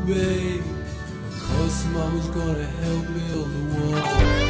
babe. Of course, mama's gonna help build the wall.